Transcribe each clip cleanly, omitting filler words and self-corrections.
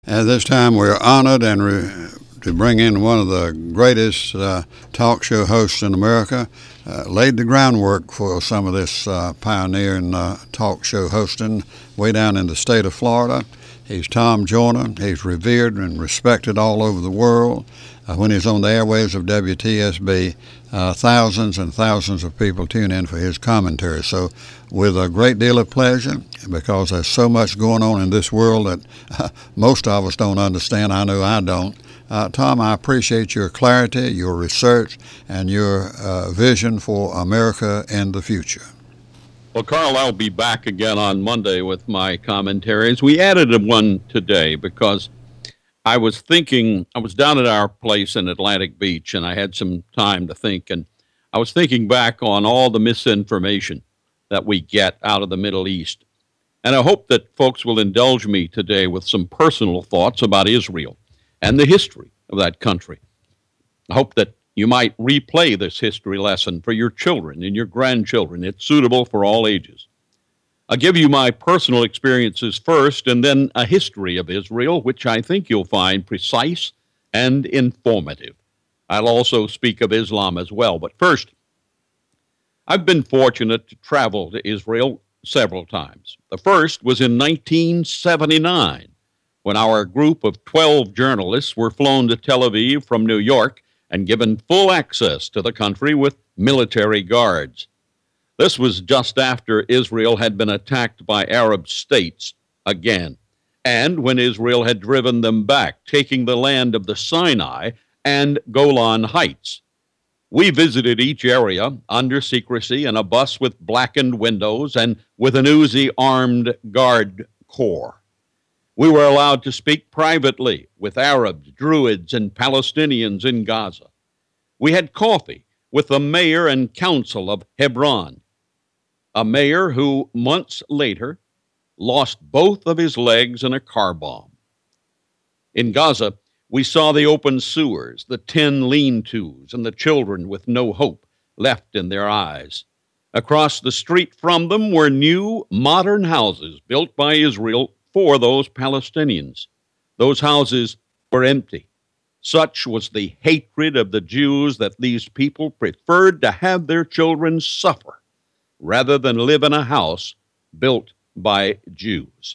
At this time, we're honored to bring in one of the greatest talk show hosts in America. Laid the groundwork for some of this pioneering talk show hosting way down in the state of Florida. He's Tom Joyner. He's revered and respected all over the world. When he's on the airwaves of WTSB, thousands and thousands of people tune in for his commentary. So with a great deal of pleasure, because there's so much going on in this world that most of us don't understand. I know I don't. Tom, I appreciate your clarity, your research, and your vision for America in the future. Well, Carl, I'll be back again on Monday with my commentaries. We added one today because I was down at our place in Atlantic Beach, and I had some time to think, and I was thinking back on all the misinformation that we get out of the Middle East. And I hope that folks will indulge me today with some personal thoughts about Israel and the history of that country. I hope that you might replay this history lesson for your children and your grandchildren. It's suitable for all ages. I'll give you my personal experiences first, and then a history of Israel, which I think you'll find precise and informative. I'll also speak of Islam as well. But first, I've been fortunate to travel to Israel several times. The first was in 1979, when our group of 12 journalists were flown to Tel Aviv from New York and given full access to the country with military guards. This was just after Israel had been attacked by Arab states again, and when Israel had driven them back, taking the land of the Sinai and Golan Heights. We visited each area under secrecy in a bus with blackened windows and with an Uzi armed guard corps. We were allowed to speak privately with Arabs, Druids, and Palestinians in Gaza. We had coffee with the mayor and council of Hebron, a mayor who months later lost both of his legs in a car bomb. In Gaza, we saw the open sewers, the tin lean-tos, and the children with no hope left in their eyes. Across the street from them were new, modern houses built by Israel for those Palestinians. Those houses were empty. Such was the hatred of the Jews that these people preferred to have their children suffer rather than live in a house built by Jews.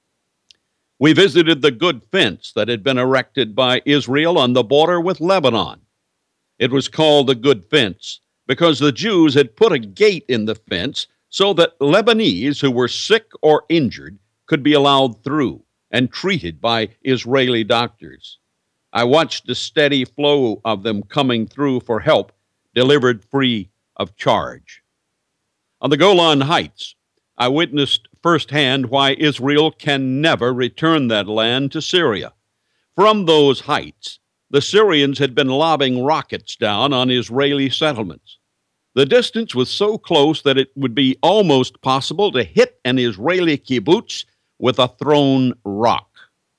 We visited the good fence that had been erected by Israel on the border with Lebanon. It was called the good fence because the Jews had put a gate in the fence so that Lebanese who were sick or injured could be allowed through and treated by Israeli doctors. I watched the steady flow of them coming through for help, delivered free of charge. On the Golan Heights, I witnessed firsthand why Israel can never return that land to Syria. From those heights, the Syrians had been lobbing rockets down on Israeli settlements. The distance was so close that it would be almost possible to hit an Israeli kibbutz with a thrown rock.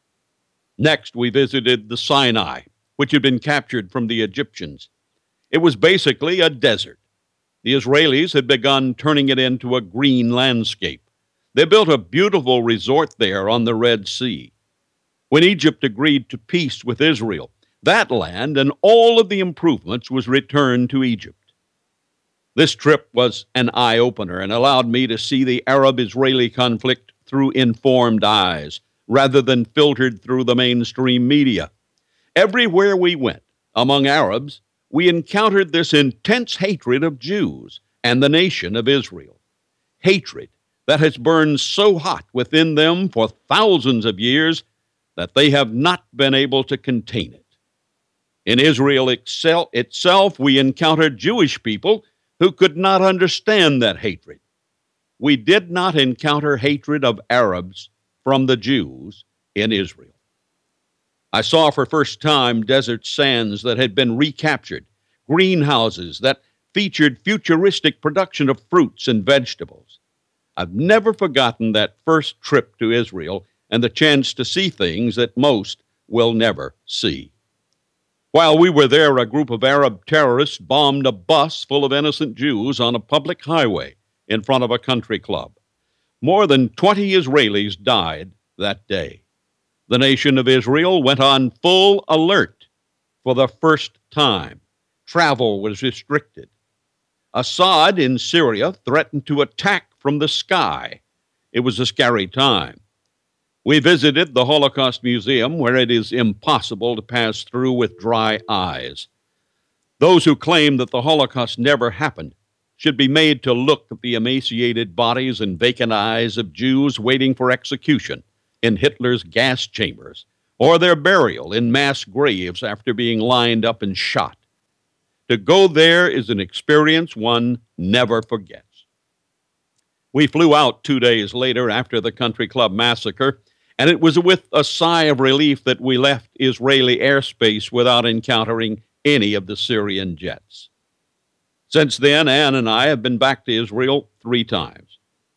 Next, we visited the Sinai, which had been captured from the Egyptians. It was basically a desert. The Israelis had begun turning it into a green landscape. They built a beautiful resort there on the Red Sea. When Egypt agreed to peace with Israel, that land and all of the improvements was returned to Egypt. This trip was an eye-opener and allowed me to see the Arab-Israeli conflict through informed eyes, rather than filtered through the mainstream media. Everywhere we went, among Arabs, we encountered this intense hatred of Jews and the nation of Israel. Hatred that has burned so hot within them for thousands of years that they have not been able to contain it. In Israel itself, we encountered Jewish people who could not understand that hatred. We did not encounter hatred of Arabs from the Jews in Israel. I saw for first time desert sands that had been recaptured, greenhouses that featured futuristic production of fruits and vegetables. I've never forgotten that first trip to Israel and the chance to see things that most will never see. While we were there, a group of Arab terrorists bombed a bus full of innocent Jews on a public highway in front of a country club. More than 20 Israelis died that day. the nation of Israel went on full alert for the first time. Travel was restricted. Assad in Syria threatened to attack from the sky. It was a scary time. We visited the Holocaust Museum, where it is impossible to pass through with dry eyes. Those who claim that the Holocaust never happened should be made to look at the emaciated bodies and vacant eyes of Jews waiting for execution in Hitler's gas chambers, or their burial in mass graves after being lined up and shot. To go there is an experience one never forgets. We flew out 2 days later after the Country Club massacre, and it was with a sigh of relief that we left Israeli airspace without encountering any of the Syrian jets. Since then, Ann and I have been back to Israel 3 times,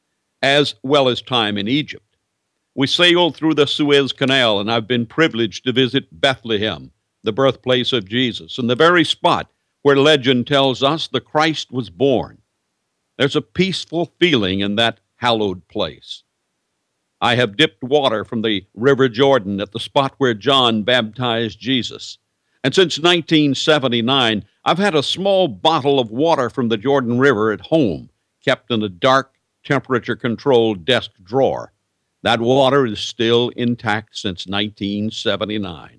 as well as time in Egypt. We sailed through the Suez Canal, and I've been privileged to visit Bethlehem, the birthplace of Jesus, and the very spot where legend tells us the Christ was born. There's a peaceful feeling in that hallowed place. I have dipped water from the River Jordan at the spot where John baptized Jesus. And since 1979, I've had a small bottle of water from the Jordan River at home, kept in a dark, temperature-controlled desk drawer. That water is still intact since 1979.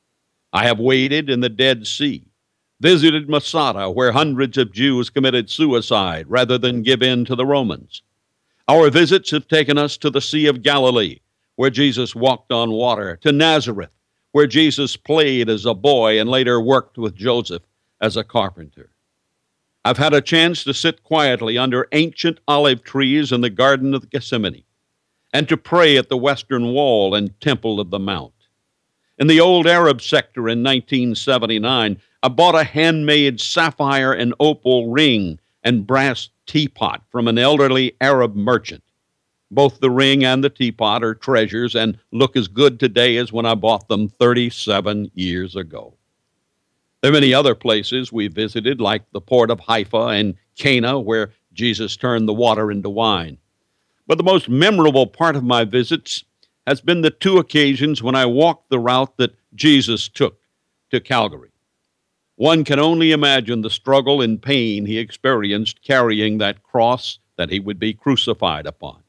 I have waded in the Dead Sea, visited Masada, where hundreds of Jews committed suicide rather than give in to the Romans. Our visits have taken us to the Sea of Galilee, where Jesus walked on water, to Nazareth, where Jesus played as a boy and later worked with Joseph as a carpenter. I've had a chance to sit quietly under ancient olive trees in the Garden of Gethsemane and to pray at the Western Wall and Temple of the Mount. In the old Arab sector in 1979, I bought a handmade sapphire and opal ring and brass teapot from an elderly Arab merchant. Both the ring and the teapot are treasures and look as good today as when I bought them 37 years ago. There are many other places we visited, like the port of Haifa and Cana, where Jesus turned the water into wine. But the most memorable part of my visits has been the 2 occasions when I walked the route that Jesus took to Calvary. One can only imagine the struggle and pain he experienced carrying that cross that he would be crucified upon.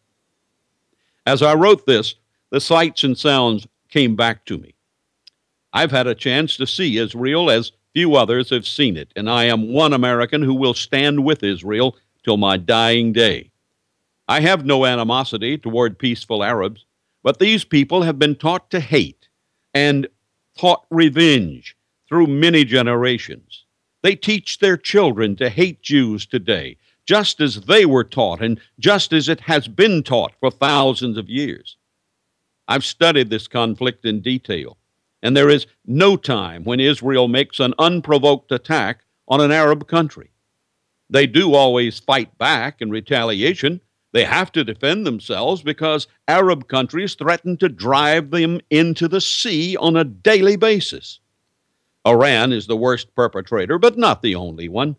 As I wrote this, the sights and sounds came back to me. I've had a chance to see Israel as few others have seen it, and I am one American who will stand with Israel till my dying day. I have no animosity toward peaceful Arabs, but these people have been taught to hate and taught revenge through many generations. They teach their children to hate Jews today, just as they were taught and just as it has been taught for thousands of years. I've studied this conflict in detail, and there is no time when Israel makes an unprovoked attack on an Arab country. They do always fight back in retaliation. They have to defend themselves because Arab countries threaten to drive them into the sea on a daily basis. Iran is the worst perpetrator, but not the only one.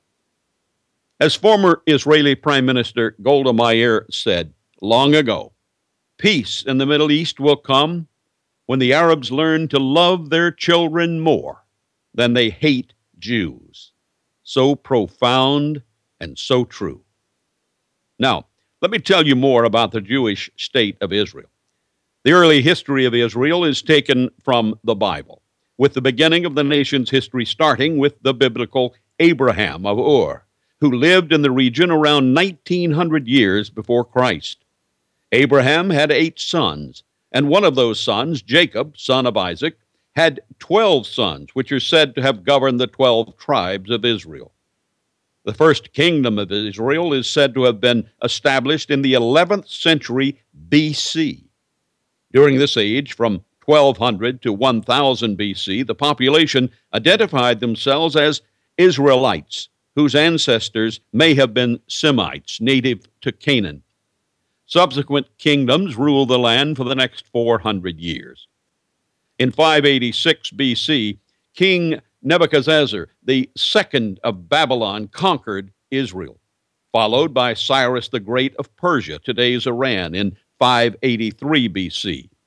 As former Israeli Prime Minister Golda Meir said long ago, peace in the Middle East will come when the Arabs learn to love their children more than they hate Jews. So profound and so true. Now, let me tell you more about the Jewish state of Israel. The early history of Israel is taken from the Bible, with the beginning of the nation's history starting with the biblical Abraham of Ur, who lived in the region around 1900 years before Christ. Abraham had 8 sons, and one of those sons, Jacob, son of Isaac, had 12 sons, which are said to have governed the 12 tribes of Israel. The first kingdom of Israel is said to have been established in the 11th century BC. During this age, from 1200 to 1000 BC, the population identified themselves as Israelites, whose ancestors may have been Semites, native to Canaan. Subsequent kingdoms ruled the land for the next 400 years. In 586 BC, King Nebuchadnezzar, the second of Babylon, conquered Israel, followed by Cyrus the Great of Persia, today's Iran, in 583 BC.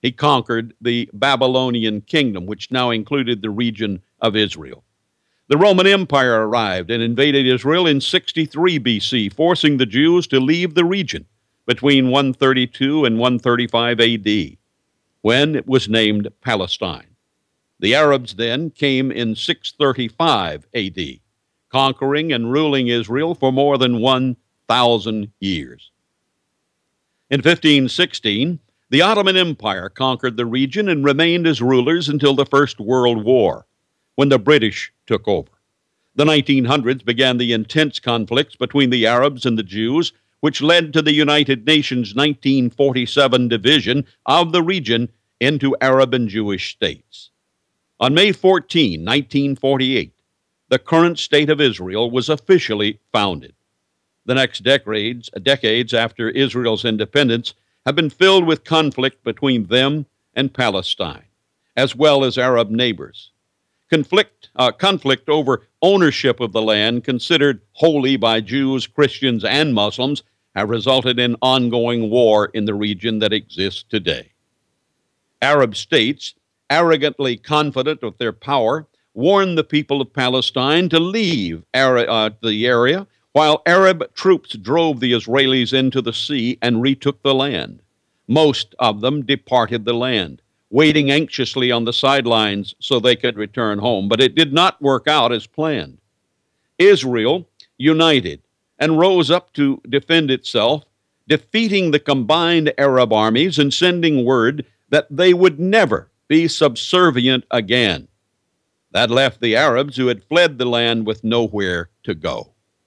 he conquered the Babylonian kingdom, which now included the region of Israel. The Roman Empire arrived and invaded Israel in 63 BC, forcing the Jews to leave the region between 132 and 135 AD, when it was named Palestine. The Arabs then came in 635 AD, conquering and ruling Israel for more than 1,000 years. In 1516, the Ottoman Empire conquered the region and remained as rulers until the First World War, when the British took over. The 1900s began the intense conflicts between the Arabs and the Jews, which led to the United Nations 1947 division of the region into Arab and Jewish states. On May 14, 1948, the current state of Israel was officially founded. The next decades after Israel's independence have been filled with conflict between them and Palestine, as well as Arab neighbors. Conflict over ownership of the land, considered holy by Jews, Christians, and Muslims, have resulted in ongoing war in the region that exists today. Arab states, arrogantly confident of their power, warned the people of Palestine to leave the area, while Arab troops drove the Israelis into the sea and retook the land. Most of them departed the land, waiting anxiously on the sidelines so they could return home, but it did not work out as planned. Israel united and rose up to defend itself, defeating the combined Arab armies and sending word that they would never be subservient again. That left the Arabs who had fled the land with nowhere to go.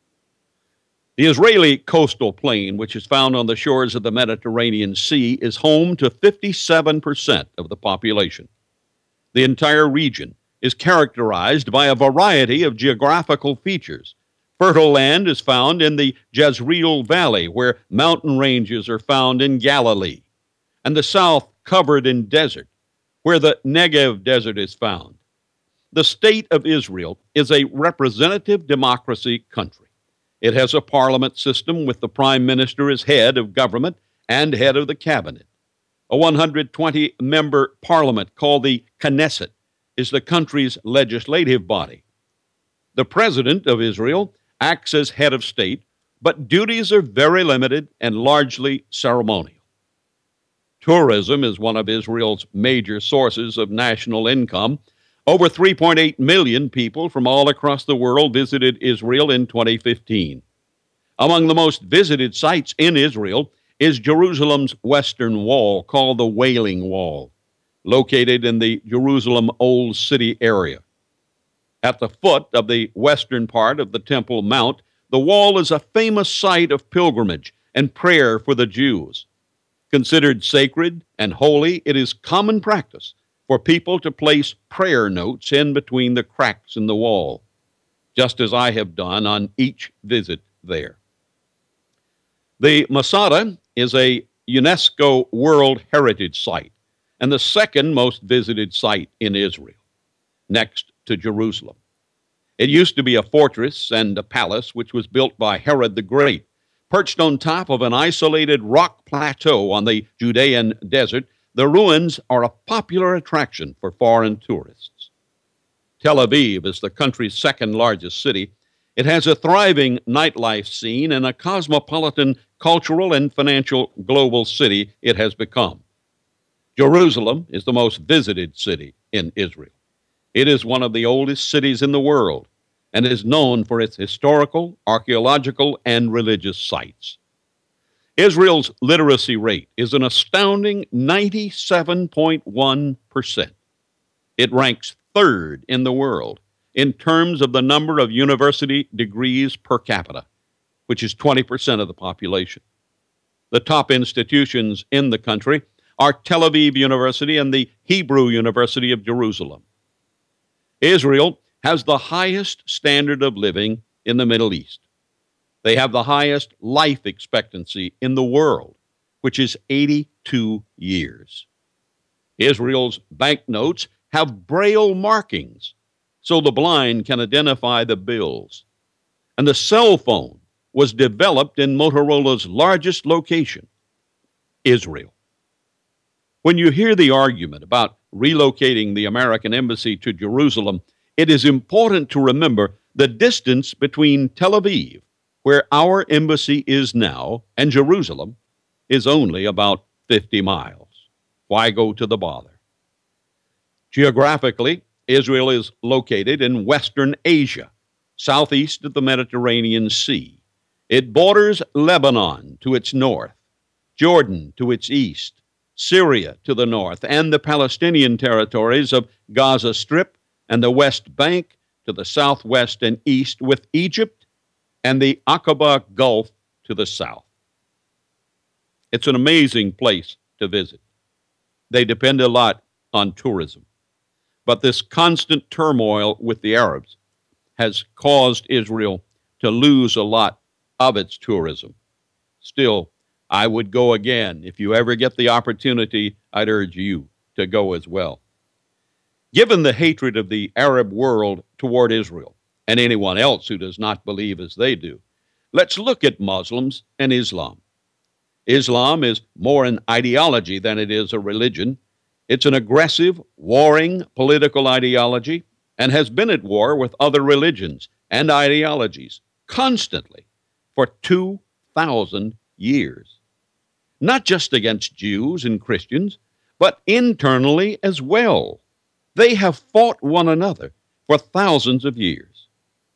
The Israeli coastal plain, which is found on the shores of the Mediterranean Sea, is home to 57% of the population. The entire region is characterized by a variety of geographical features. Fertile land is found in the Jezreel Valley, where mountain ranges are found in Galilee, and the south covered in desert, where the Negev Desert is found. The state of Israel is a representative democracy country. It has a parliament system with the prime minister as head of government and head of the cabinet. A 120-member parliament called the Knesset is the country's legislative body. The president of Israel acts as head of state, but duties are very limited and largely ceremonial. Tourism is one of Israel's major sources of national income. Over 3.8 million people from all across the world visited Israel in 2015. Among the most visited sites in Israel is Jerusalem's Western Wall, called the Wailing Wall, located in the Jerusalem Old City area. At the foot of the western part of the Temple Mount, the wall is a famous site of pilgrimage and prayer for the Jews. Considered sacred and holy, it is common practice for people to place prayer notes in between the cracks in the wall, just as I have done on each visit there. The Masada is a UNESCO World Heritage Site and the second most visited site in Israel, next to Jerusalem. It used to be a fortress and a palace which was built by Herod the Great, perched on top of an isolated rock plateau on the Judean desert. The ruins are a popular attraction for foreign tourists. Tel Aviv is the country's second largest city. It has a thriving nightlife scene and a cosmopolitan cultural and financial global city it has become. Jerusalem is the most visited city in Israel. It is one of the oldest cities in the world and is known for its historical, archaeological, and religious sites. Israel's literacy rate is an astounding 97.1%. It ranks third in the world in terms of the number of university degrees per capita, which is 20% of the population. The top institutions in the country are Tel Aviv University and the Hebrew University of Jerusalem. Israel has the highest standard of living in the Middle East. They have the highest life expectancy in the world, which is 82 years. Israel's banknotes have Braille markings, so the blind can identify the bills. And the cell phone was developed in Motorola's largest location, Israel. When you hear the argument about relocating the American embassy to Jerusalem, it is important to remember the distance between Tel Aviv, where our embassy is now, and Jerusalem is only about 50 miles. Why go to the bother? Geographically, Israel is located in western Asia, southeast of the Mediterranean Sea. It borders Lebanon to its north, Jordan to its east, Syria to the north, and the Palestinian territories of Gaza Strip and the West Bank to the southwest and east, with Egypt and the Aqaba Gulf to the south. It's an amazing place to visit. They depend a lot on tourism. But this constant turmoil with the Arabs has caused Israel to lose a lot of its tourism. Still, I would go again. If you ever get the opportunity, I'd urge you to go as well. Given the hatred of the Arab world toward Israel and anyone else who does not believe as they do, let's look at Muslims and Islam. Islam is more an ideology than it is a religion. It's an aggressive, warring political ideology and has been at war with other religions and ideologies constantly for 2,000 years. Not just against Jews and Christians, but internally as well. They have fought one another for thousands of years.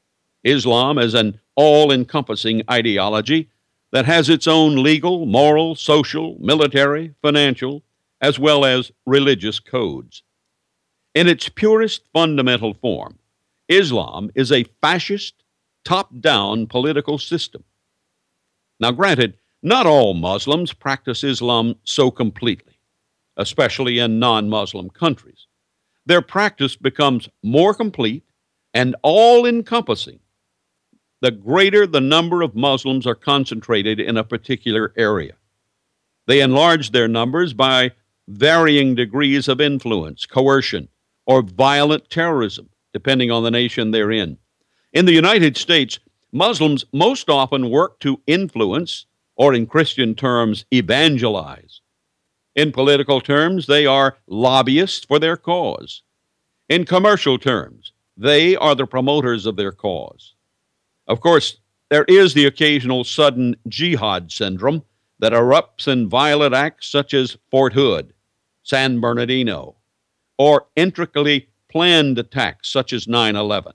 Islam is an all-encompassing ideology that has its own legal, moral, social, military, financial, as well as religious codes. In its purest fundamental form, Islam is a fascist, top-down political system. Now, granted, not all Muslims practice Islam so completely, especially in non-Muslim countries. Their practice becomes more complete and all-encompassing the greater the number of Muslims are concentrated in a particular area. They enlarge their numbers by varying degrees of influence, coercion, or violent terrorism, depending on the nation they're in. In the United States, Muslims most often work to influence, or in Christian terms, evangelize. In political terms, they are lobbyists for their cause. In commercial terms, they are the promoters of their cause. Of course, there is the occasional sudden jihad syndrome that erupts in violent acts such as Fort Hood, San Bernardino, or intricately planned attacks such as 9/11.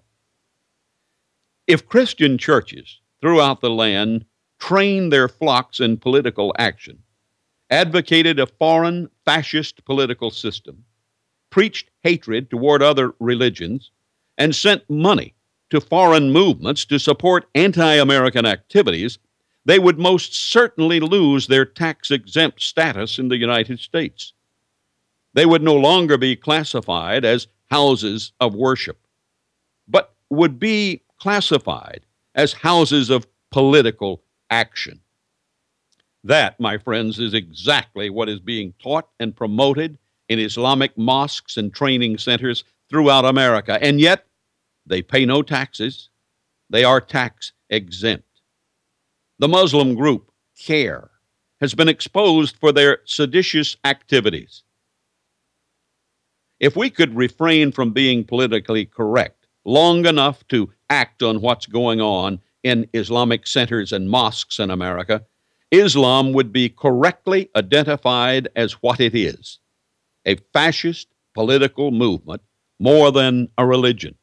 If Christian churches throughout the land trained their flocks in political action, advocated a foreign fascist political system, preached hatred toward other religions, and sent money to foreign movements to support anti-American activities, they would most certainly lose their tax-exempt status in the United States. They would no longer be classified as houses of worship, but would be classified as houses of political action. That, my friends, is exactly what is being taught and promoted in Islamic mosques and training centers throughout America, and yet they pay no taxes. They are tax exempt. The Muslim group CAIR has been exposed for their seditious activities. If we could refrain from being politically correct long enough to act on what's going on in Islamic centers and mosques in America, Islam would be correctly identified as what it is, a fascist political movement more than a religion.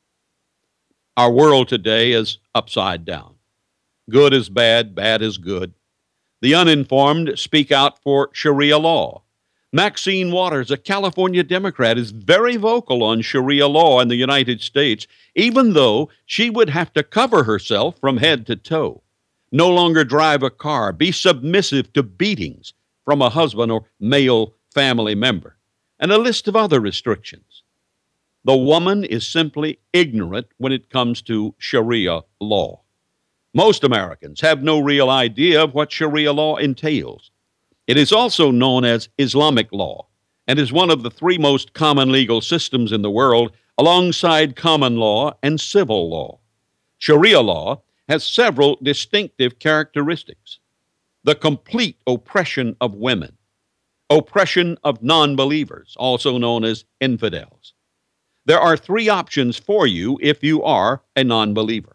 Our world today is upside down. Good is bad, bad is good. The uninformed speak out for Sharia law. Maxine Waters, a California Democrat, is very vocal on Sharia law in the United States, even though she would have to cover herself from head to toe, no longer drive a car, be submissive to beatings from a husband or male family member, and a list of other restrictions. The woman is simply ignorant when it comes to Sharia law. Most Americans have no real idea of what Sharia law entails. It is also known as Islamic law and is one of the three most common legal systems in the world, alongside common law and civil law. Sharia law has several distinctive characteristics: the complete oppression of women, oppression of non-believers, also known as infidels. There are three options for you if you are a non-believer.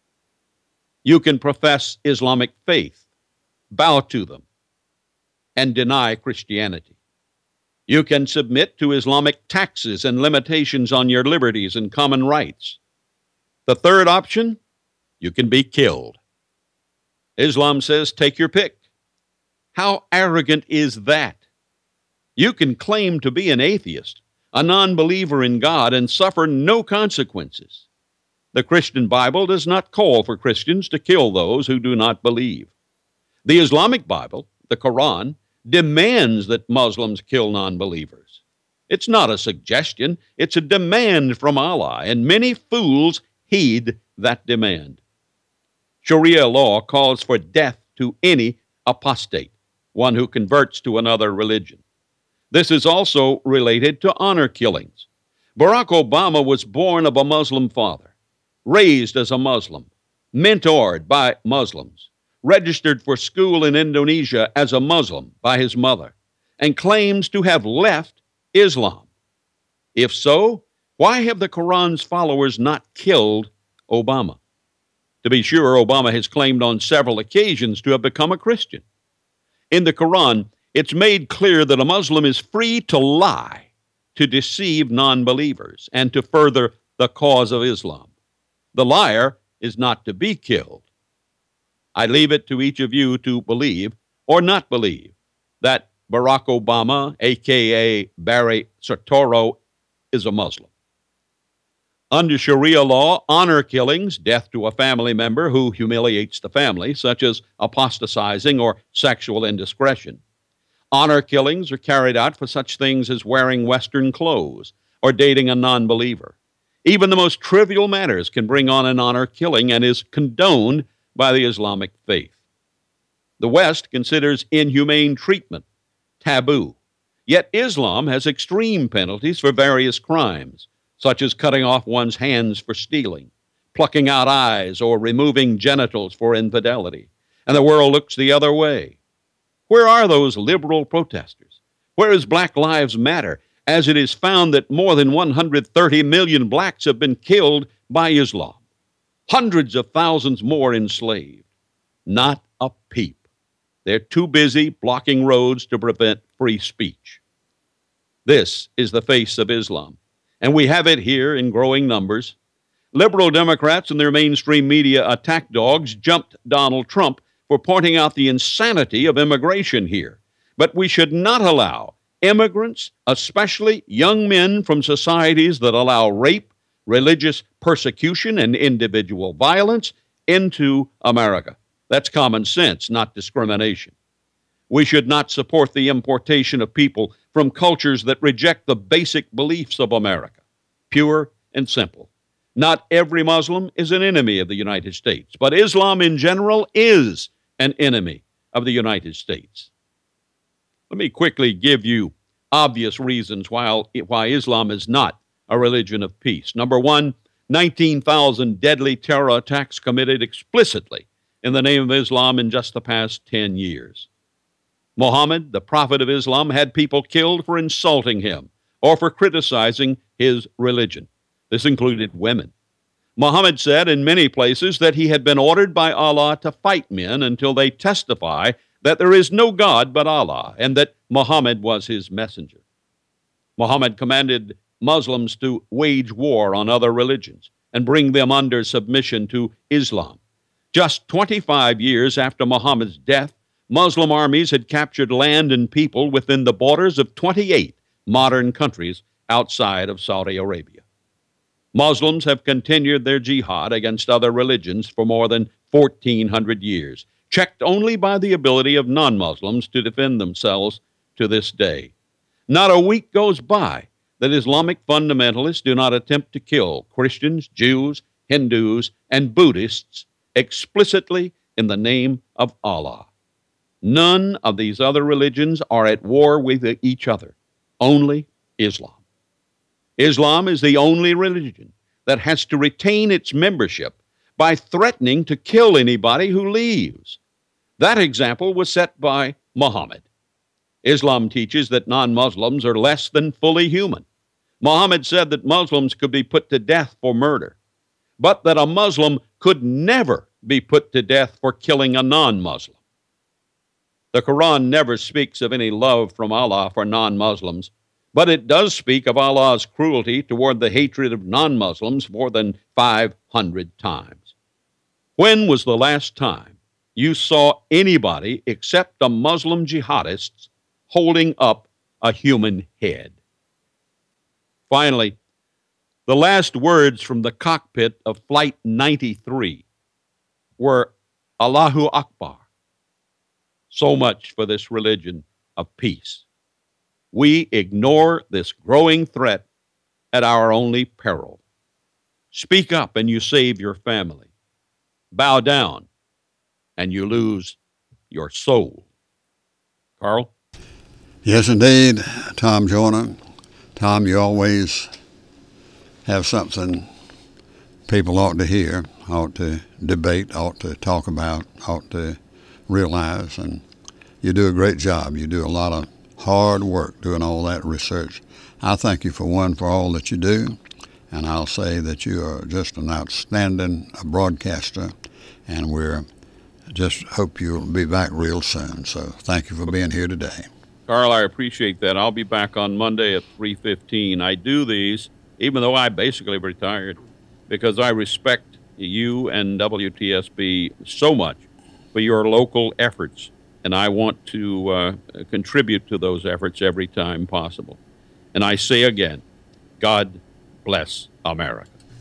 You can profess Islamic faith, bow to them, and deny Christianity. You can submit to Islamic taxes and limitations on your liberties and common rights. The third option, you can be killed. Islam says, take your pick. How arrogant is that? You can claim to be an atheist, a non-believer in God, and suffer no consequences. The Christian Bible does not call for Christians to kill those who do not believe. The Islamic Bible, the Quran, demands that Muslims kill non-believers. It's not a suggestion, it's a demand from Allah, and many fools heed that demand. Sharia law calls for death to any apostate, one who converts to another religion. This is also related to honor killings. Barack Obama was born of a Muslim father, raised as a Muslim, mentored by Muslims, registered for school in Indonesia as a Muslim by his mother, and claims to have left Islam. If so, why have the Quran's followers not killed Obama? To be sure, Obama has claimed on several occasions to have become a Christian. In the Quran, it's made clear that a Muslim is free to lie, to deceive non-believers, and to further the cause of Islam. The liar is not to be killed. I leave it to each of you to believe or not believe that Barack Obama, a.k.a. Barry Soetoro, is a Muslim. Under Sharia law, honor killings, death to a family member who humiliates the family, such as apostatizing or sexual indiscretion. Honor killings are carried out for such things as wearing Western clothes or dating a non-believer. Even the most trivial matters can bring on an honor killing and is condoned by the Islamic faith. The West considers inhumane treatment taboo, yet Islam has extreme penalties for various crimes, such as cutting off one's hands for stealing, plucking out eyes, or removing genitals for infidelity, and the world looks the other way. Where are those liberal protesters? Where is Black Lives Matter, as it is found that more than 130 million blacks have been killed by Islam? Hundreds of thousands more enslaved. Not a peep. They're too busy blocking roads to prevent free speech. This is the face of Islam, and we have it here in growing numbers. Liberal Democrats and their mainstream media attack dogs jumped Donald Trump for pointing out the insanity of immigration here. But we should not allow immigrants, especially young men from societies that allow rape, religious persecution, and individual violence, into America. That's common sense, not discrimination. We should not support the importation of people from cultures that reject the basic beliefs of America, pure and simple. Not every Muslim is an enemy of the United States, but Islam in general is an enemy of the United States. Let me quickly give you obvious reasons why Islam is not a religion of peace. Number one, 19,000 deadly terror attacks committed explicitly in the name of Islam in just the past 10 years. Muhammad, the prophet of Islam, had people killed for insulting him or for criticizing his religion. This included women. Muhammad said in many places that he had been ordered by Allah to fight men until they testify that there is no God but Allah and that Muhammad was his messenger. Muhammad commanded Muslims to wage war on other religions and bring them under submission to Islam. Just 25 years after Muhammad's death, Muslim armies had captured land and people within the borders of 28 modern countries outside of Saudi Arabia. Muslims have continued their jihad against other religions for more than 1,400 years, checked only by the ability of non-Muslims to defend themselves to this day. Not a week goes by that Islamic fundamentalists do not attempt to kill Christians, Jews, Hindus, and Buddhists explicitly in the name of Allah. None of these other religions are at war with each other, only Islam. Islam is the only religion that has to retain its membership by threatening to kill anybody who leaves. That example was set by Muhammad. Islam teaches that non-Muslims are less than fully human. Muhammad said that Muslims could be put to death for murder, but that a Muslim could never be put to death for killing a non-Muslim. The Quran never speaks of any love from Allah for non-Muslims, but it does speak of Allah's cruelty toward the hatred of non-Muslims more than 500 times. When was the last time you saw anybody except a Muslim jihadists holding up a human head? Finally, the last words from the cockpit of Flight 93 were Allahu Akbar. So much for this religion of peace. We ignore this growing threat at our only peril. Speak up and you save your family. Bow down and you lose your soul. Carl? Yes, indeed, Tom Joyner. Tom, you always have something people ought to hear, ought to debate, ought to talk about, ought to realize, and you do a great job. You do a lot of hard work doing all that research. I thank you for all that you do, and I'll say that you are just an outstanding broadcaster, and we're just hope you'll be back real soon. So thank you for being here today. Carl, I appreciate that. I'll be back on Monday at 3:15. I do these, even though I basically retired, because I respect you and WTSB so much for your local efforts, and I want to contribute to those efforts every time possible. And I say again, God bless America.